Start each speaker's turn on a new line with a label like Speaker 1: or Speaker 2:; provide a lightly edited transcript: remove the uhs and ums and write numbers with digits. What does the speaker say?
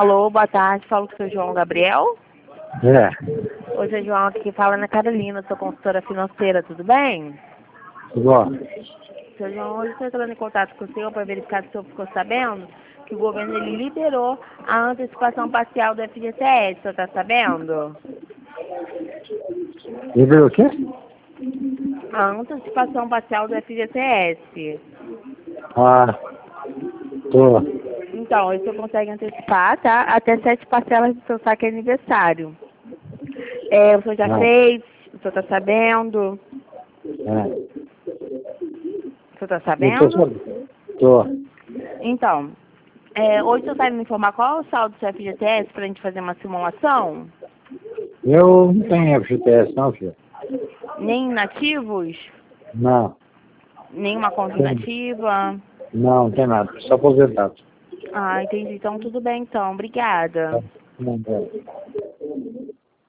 Speaker 1: Alô, boa tarde. Falo com o seu João Gabriel.
Speaker 2: É,
Speaker 1: Oi, seu João, aqui fala Ana Carolina, sou consultora financeira, tudo bem?
Speaker 2: tudo bom.
Speaker 1: Seu João, hoje estou entrando em contato com o senhor para verificar se o senhor ficou sabendo que o governo ele liberou a antecipação parcial do FGTS, o senhor está sabendo?
Speaker 2: Liberou o quê?
Speaker 1: A antecipação parcial do FGTS.
Speaker 2: Ah, tô.
Speaker 1: Então, o senhor consegue antecipar, tá? Até 7 parcelas do seu saque aniversário. O senhor já fez? O senhor está sabendo?
Speaker 2: É.
Speaker 1: O senhor está
Speaker 2: Eu
Speaker 1: sabendo?
Speaker 2: tô.
Speaker 1: Então, hoje o senhor sabe me informar qual é o saldo do seu FGTS para a gente fazer uma simulação?
Speaker 2: Eu não tenho FGTS não, filho.
Speaker 1: Nem inativos?
Speaker 2: Não.
Speaker 1: Nem uma conta
Speaker 2: Tem.
Speaker 1: inativa?
Speaker 2: Não tem nada. Só aposentado.
Speaker 1: Ah, entendi. Então, tudo bem, então. Obrigada.
Speaker 2: Não, não.